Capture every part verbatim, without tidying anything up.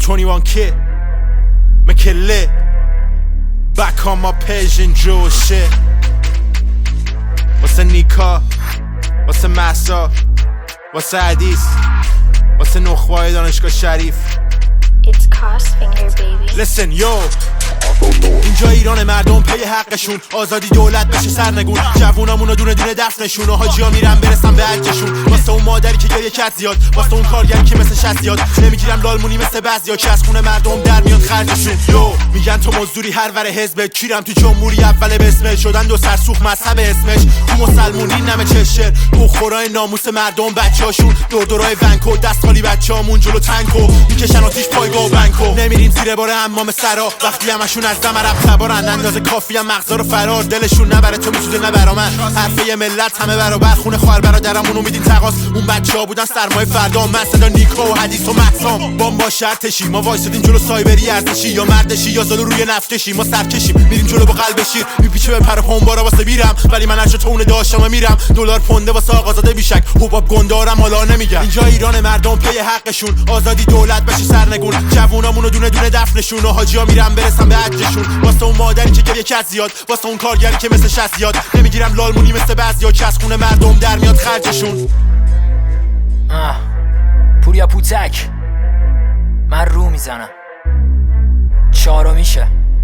twenty-one kid, make it lit. Back on my Persian jewel shit. واسه نیکا، واسه محسا، واسه حدیث، واسه نخبه‌های دانشگاه شریف. It's Crossfinger baby. Listen yo, اینجا ایران مردم پی حقشون، آزادی دولت بشه سرنگون، جوونامونو دونه دونه دست نشون و حاجیا میرن برسن به حجشون. واسه اون مادری که گریه کرد زیاد، واسه اون کارگری که مثل شست زیاد، نمیگیرم لالمونی مثل بعضیا که از خونه مردم در میاد خرجشون. یو میگن تو مزدوری هر ور حزب، کیرم تو جمهوری اول به اسم شدن دو سرسوخ مذهب اسمش. تو مسلمونی نمه چشر بخورای ناموس مردم بچه‌هاشون، دور دورای ونکو دست خالی بچه‌هامون جلو تانکو میکشن آتیش پایگاه و بنکو. نمیریم زیر بار حمام سرا وقتی همشون از دم عرب تبارن، اندازه کافی هم مغزا رو فرار، دلشون نبره تو میسوزه نه برا من. حرفه ملت همه برابر، خونه خواهر برادرمونو میدین تقاس. اون بچه‌ها بودن سرمایه فردا، من صدا نیکا و حدیث و محسام. بام با شرطشی ما وایسادیم جلو سایبری ارزشی، یا مردشی یا زالو روی نفتشی. ما سرکشیم میریم جلو با قلب شیر، میپیچه به پر پنبارا واسه بیرم، ولی من هرچه تو اون داشتم میرم. دلار پونده واسه آقازاده بیشک، حباب گندارم حالا نمیگم. اینجا ایران مردم پی حقشون، آزادی دولت بشه سرنگون، جوونامونو دونه دونه دفنشون و حاجیا میرن برسن به حجشون. واسه اون مادری که گریه کرد زیاد، واسه اون کارگری که مثل شست زیاد، نمیگیرم لالمونی مثل بعضیا که از خونه مردم در میاد خرجشون. آه پوریا پوتک، من رو میزنم چارو میشه.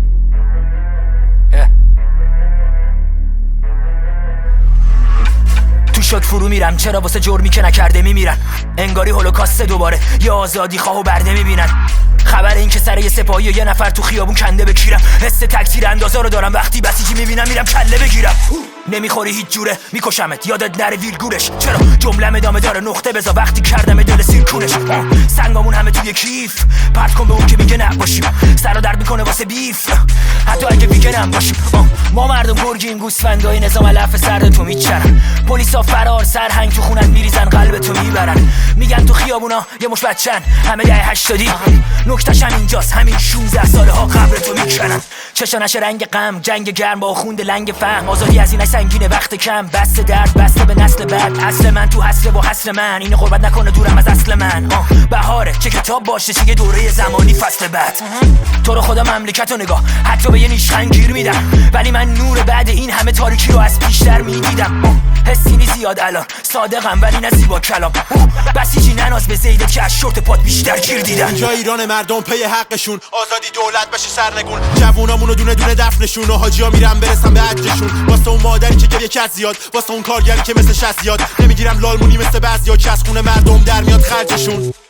تو شد فرو میرم، چرا واسه جرمی که نکرده میمیرن، انگاری هولوکاست دوباره یه آزادی خواه و برده میبینن. خبر این که سر یه سپاهی و یه نفر تو خیابون کنده بکیرم، حس تکثیر اندازا رو دارم وقتی بسیجی میبینم میرم کله بگیرم. نمیخوری هیچ جوره میکشمت، یادت نره ویرگولش، چرا جملم ادامه داره نقطه بزا وقتی کردم دل سیرکونش. سنگامون همه توی کیف، پرت کن به اون که میگه نباشیم، سر درد میکنه واسه بیف حتی اگه ویگن باشیم. ما مردم گرگیم، گوسفندای نظام علف سرد تو میچرن، پلیسا فرار سرهنگ تو خونت میریزن قلب تو میبرن. میگن تو خیابونا یه مش بچن همه ده هشتادی، نکتش هم اینجاست همین شونزده ساله ها قبر تو میکنن. چشانش رنگ غم، جنگ گرم با خوند لنگ فهم، آزادی از این سنگینه وقت کم، بسته درد بسته به نسل بعد. اصل من تو حسل و حسل من، اینو قربت نکنه دورم از اصل من. بهاره چه کتاب باشه چه یه دوره زمانی فصل بعد. تو رو خدا مملکت رو نگاه، حتی به یه نیشخند گیر میدم، ولی من نور بعد این همه تاریکی رو از پیشتر میدیدم. حسی نی زیاد الان صادقم ولی نه زیبا کلام، بسیجی نناز به زیدت که از شورت پات بیشتر گیر دیدم. اینجا ایران مردم پی حقشون، آزادی دولت بشه سرنگون، جوونامونو دونه دونه دفنشون و حاجیا میرن برسن به حجشون. واسه اون مادری که گریه کرد زیاد، واسه اون کارگری که مثل شست زیاد، نمیگیرم لالمونی مثل بعضیا که از خونه مردم در میاد خرجشون.